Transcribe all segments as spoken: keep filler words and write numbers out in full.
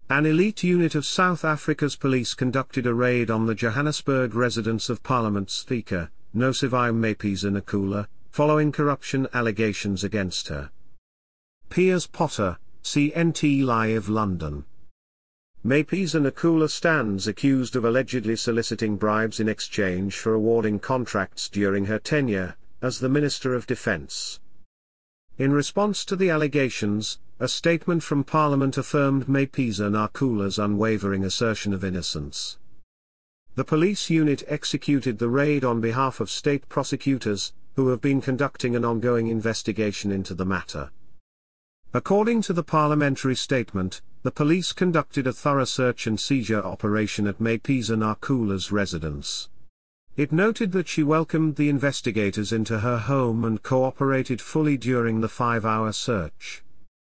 An elite unit of South Africa's police conducted a raid on the Johannesburg residence of Parliament Speaker, Nosiviwe Mapisa-Nqula, following corruption allegations against her. Piers Potter, C N T Live London. Mapisa-Nqula stands accused of allegedly soliciting bribes in exchange for awarding contracts during her tenure as the Minister of Defence. In response to the allegations, a statement from Parliament affirmed Mapisa-Nqula's unwavering assertion of innocence. The police unit executed the raid on behalf of state prosecutors, who have been conducting an ongoing investigation into the matter. According to the parliamentary statement, the police conducted a thorough search and seizure operation at Mapisa-Nqula's residence. It noted that she welcomed the investigators into her home and cooperated fully during the five-hour search.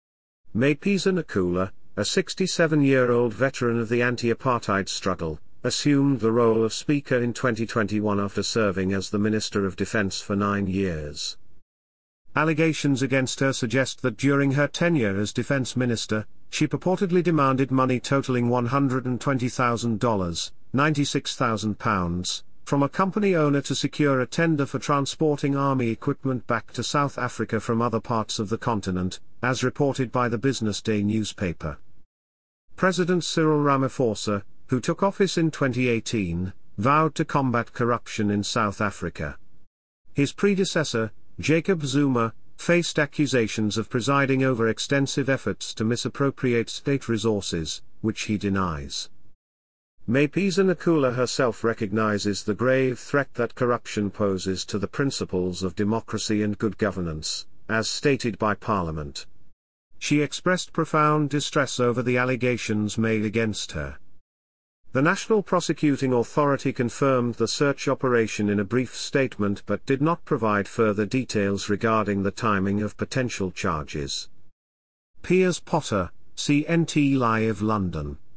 Mapisa-Nqula, a sixty-seven-year-old veteran of the anti-apartheid struggle, assumed the role of Speaker in twenty twenty-one after serving as the Minister of Defence for nine years. Allegations against her suggest that during her tenure as Defence Minister, she purportedly demanded money totaling one hundred twenty thousand dollars, ninety-six thousand pounds, from a company owner to secure a tender for transporting army equipment back to South Africa from other parts of the continent, as reported by the Business Day newspaper. President Cyril Ramaphosa, who took office in twenty eighteen, vowed to combat corruption in South Africa. His predecessor, Jacob Zuma, faced accusations of presiding over extensive efforts to misappropriate state resources, which he denies. Mapisa-Nqula herself recognizes the grave threat that corruption poses to the principles of democracy and good governance, as stated by Parliament. She expressed profound distress over the allegations made against her. The National Prosecuting Authority confirmed the search operation in a brief statement but did not provide further details regarding the timing of potential charges. Piers Potter, C N T Live London.